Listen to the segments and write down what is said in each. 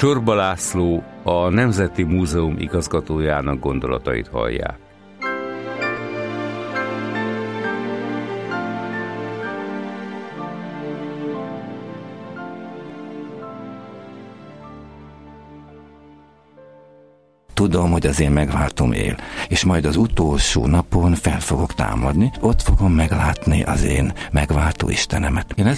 Csorba László, a Nemzeti Múzeum igazgatójának gondolatait hallják. Tudom, hogy az én megváltom él, és majd az utolsó napon fel fogok támadni, ott fogom meglátni az én megváltó Istenemet. Én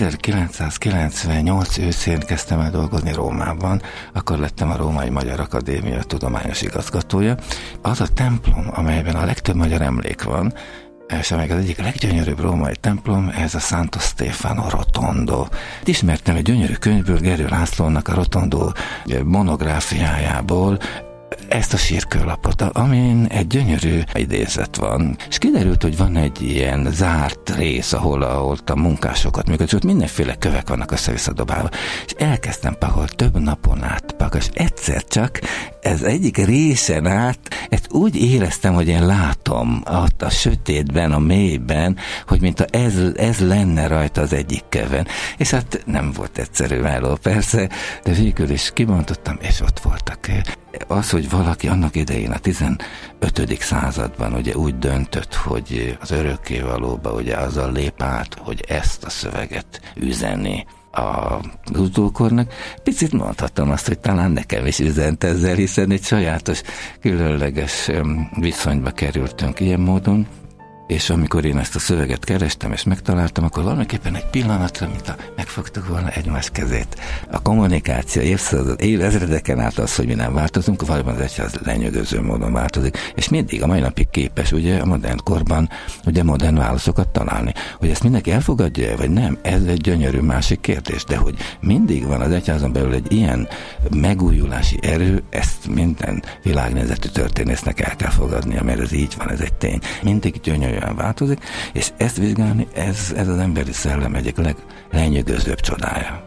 1998 őszén kezdtem el dolgozni Rómában, akkor lettem a Római Magyar Akadémia tudományos igazgatója. Az a templom, amelyben a legtöbb magyar emlék van, és amelyik az egyik leggyönyörűbb római templom, ez a Santo Stefano Rotondo. Ismertem egy gyönyörű könyvből, Gerő Lászlónak a Rotondo monográfiájából, ezt a sírkőlapot, amin egy gyönyörű idézet van, és kiderült, hogy van egy ilyen zárt rész, ahol a munkásokat működött, ott mindenféle kövek vannak össze-vissza dobálva, és elkezdtem pahol több napon át, és egyszer csak ez egyik részen át, ezt úgy éreztem, hogy én látom ott a sötétben, a mélyben, hogy mintha ez lenne rajta az egyik köven. És hát nem volt egyszerű meló, persze, de végül is kibontottam, és ott voltak. Az, hogy valaki annak idején a 15. században ugye úgy döntött, hogy az örökkévalóba ugye azzal lép át, hogy ezt a szöveget üzeni az utókornak, picit mondhatom azt, hogy talán nekem is üzent ezzel, hiszen egy sajátos, különleges viszonyba kerültünk ilyen módon, és amikor én ezt a szöveget kerestem és megtaláltam, akkor valamiképpen egy pillanatra, mintha megfogtuk volna egymás kezét. A kommunikáció évezredeken át az, hogy mi nem változunk, valóban az egyház lenyűgöző módon változik, és mindig a mai napig képes ugye a modern korban ugye modern válaszokat találni. Hogy ezt mindenki elfogadja, vagy nem, ez egy gyönyörű másik kérdés, de hogy mindig van az egyházon belül egy ilyen megújulási erő, ezt minden világnézetű történésznek el kell fogadnia, mert ez így van, ez egy tény. Mindig gyönyörűen változik, és ezt vizsgálni, ez az emberi szellem egyik leglenyűgözőbb csodája.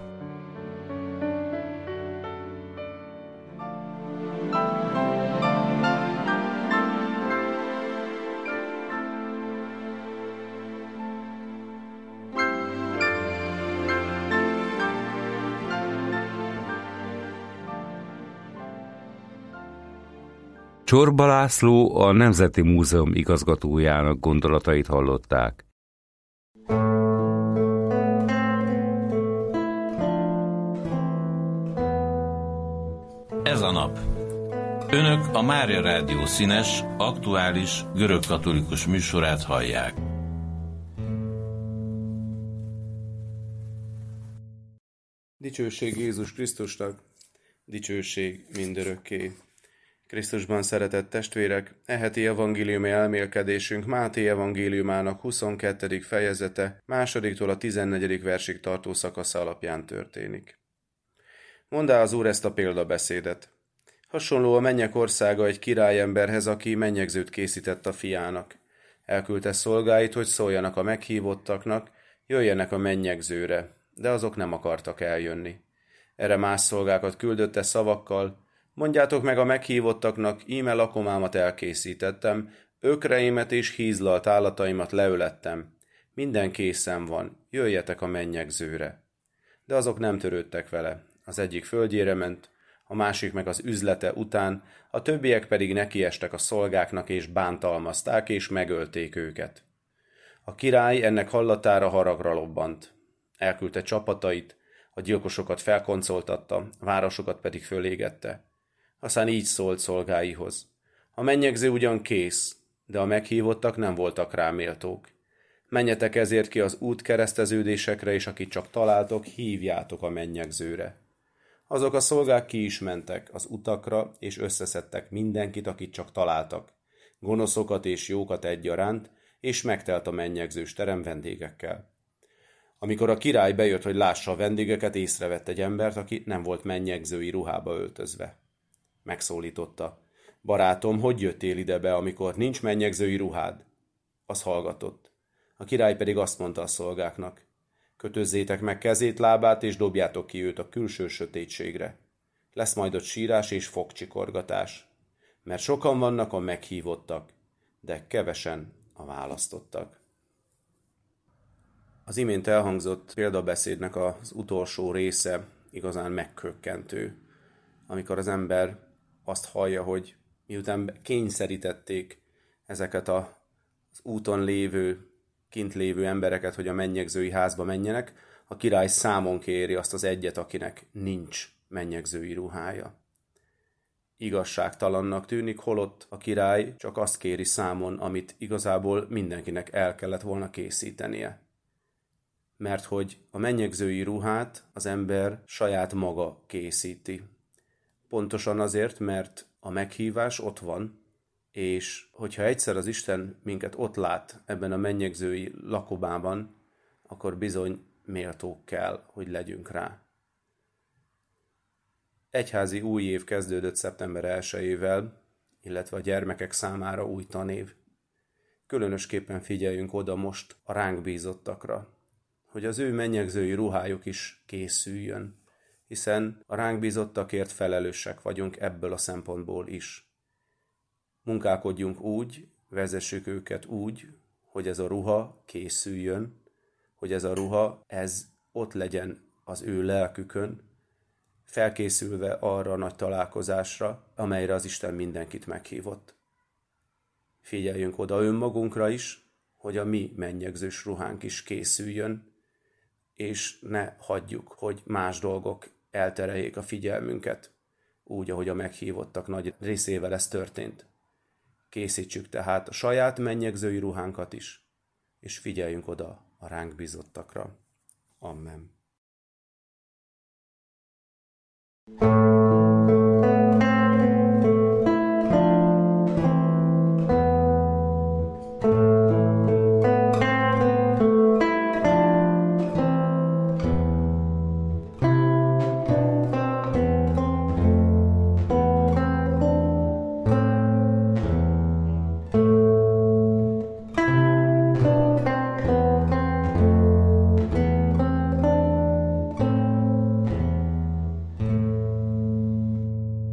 Csorba László, a Nemzeti Múzeum igazgatójának gondolatait hallották. Ez a nap. Önök a Mária Rádió színes, aktuális, görögkatolikus műsorát hallják. Dicsőség Jézus Krisztusnak, dicsőség mindörökké. Krisztusban szeretett testvérek, heti evangéliumi elmélkedésünk Máté evangéliumának 22. fejezete, 2-től a 14. versig tartó szakasza alapján történik. Mondd az Úr ezt a példabeszédet. Hasonló a mennyek országa egy királyemberhez, aki mennyegzőt készített a fiának. Elküldte szolgáit, hogy szóljanak a meghívottaknak, jöjjenek a mennyegzőre, de azok nem akartak eljönni. Erre más szolgákat küldötte szavakkal: mondjátok meg a meghívottaknak, íme lakomámat elkészítettem, ökreimet és hízlalt állataimat leölettem. Minden készen van, jöjjetek a mennyegzőre. De azok nem törődtek vele. Az egyik földjére ment, a másik meg az üzlete után, a többiek pedig nekiestek a szolgáknak és bántalmazták és megölték őket. A király ennek hallatára haragra lobbant. Elküldte csapatait, a gyilkosokat felkoncoltatta, a városokat pedig fölégette. Aztán így szólt szolgáihoz: a mennyegző ugyan kész, de a meghívottak nem voltak rá méltók. Menjetek ezért ki az útkereszteződésekre, és akit csak találtok, hívjátok a mennyegzőre. Azok a szolgák ki is mentek az utakra, és összeszedtek mindenkit, akit csak találtak, gonoszokat és jókat egyaránt, és megtelt a mennyegzős terem vendégekkel. Amikor a király bejött, hogy lássa a vendégeket, észrevett egy embert, aki nem volt mennyegzői ruhába öltözve. Megszólította: barátom, hogy jöttél ide be, amikor nincs mennyegzői ruhád? Az hallgatott. A király pedig azt mondta a szolgáknak: kötözzétek meg kezét, lábát, és dobjátok ki őt a külső sötétségre. Lesz majd ott sírás és fogcsikorgatás, mert sokan vannak a meghívottak, de kevesen a választottak. Az imént elhangzott példabeszédnek az utolsó része igazán megkökkentő. amikor az ember azt hallja, hogy miután kényszerítették ezeket az úton lévő, kint lévő embereket, hogy a mennyegzői házba menjenek, a király számon kéri azt az egyet, akinek nincs mennyegzői ruhája. Igazságtalannak tűnik, holott a király csak azt kéri számon, amit igazából mindenkinek el kellett volna készítenie. Mert hogy a mennyegzői ruhát az ember saját maga készíti. Pontosan azért, mert a meghívás ott van, és hogyha egyszer az Isten minket ott lát ebben a mennyegzői lakobában, akkor bizony méltók kell, hogy legyünk rá. Egyházi új év kezdődött szeptember 1-ével, illetve a gyermekek számára új tanév. Különösképpen figyeljünk oda most a ránk bízottakra, hogy az ő mennyegzői ruhájuk is készüljön, hiszen a ránk bízottakért felelősek vagyunk ebből a szempontból is. Munkálkodjunk úgy, vezessük őket úgy, hogy ez a ruha készüljön, hogy ez a ruha, ez ott legyen az ő lelkükön, felkészülve arra a nagy találkozásra, amelyre az Isten mindenkit meghívott. Figyeljünk oda önmagunkra is, hogy a mi mennyegzős ruhánk is készüljön, és ne hagyjuk, hogy más dolgok eltereljék a figyelmünket, úgy, ahogy a meghívottak nagy részével ez történt. Készítsük tehát a saját mennyegzői ruhánkat is, és figyeljünk oda a ránk bízottakra. Amen.